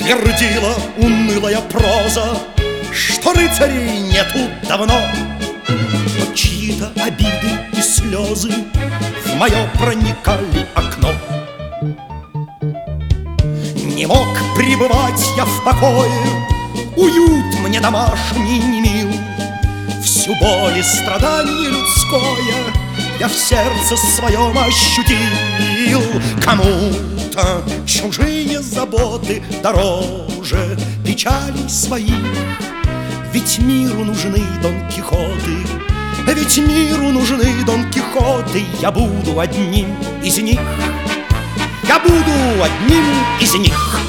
Твердила унылая проза, что рыцарей нету давно. Но чьи-то обиды и слезы в мое проникали окно. Не мог пребывать я в покое, уют мне домашний не мил. Всю боль и страдание людское я в сердце своем ощутил. Кому-то чужие заботы дороже печалей своих. Ведь миру нужны Дон Кихоты, ведь миру нужны Дон Кихоты. Я буду одним из них, я буду одним из них.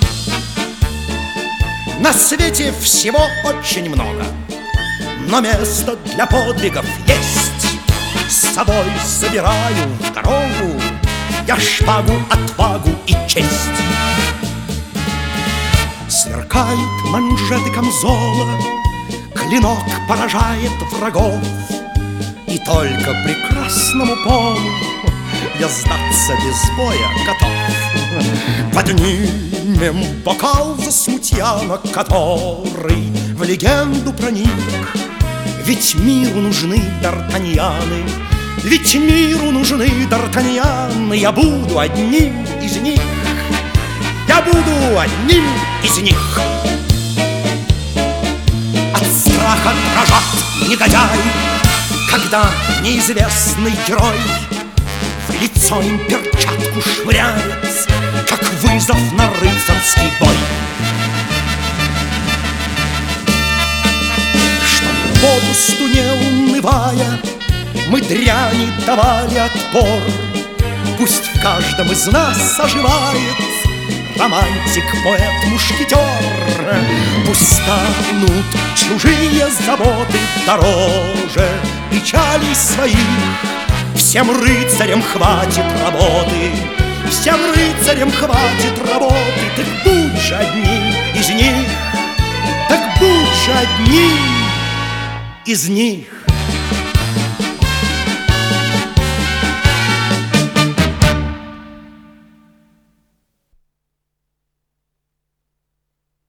На свете всего очень много, но место для подвигов есть. С собой собираю в дорогу я шпагу, отвагу и честь. Сверкают манжеты камзола, клинок поражает врагов. И только прекрасному полу я сдаться без боя готов. Поднимем бокал за смутьяна, который в легенду проник. Ведь миру нужны д'Артаньяны, ведь миру нужны д'Артаньяны. Я буду одним из них, я буду одним из них. От страха дрожат негодяи, когда неизвестный герой в лицо им перчатку швыряет, как вызов на рыцарский бой. Чтоб попусту не унывая мы дряни давали отпор, пусть в каждом из нас оживает романтик, поэт, мушкетер. Пусть станут чужие заботы дороже печалей своих. Всем рыцарям хватит работы, всем рыцарям хватит работы. Так будь же одним из них, так будь же одним из них.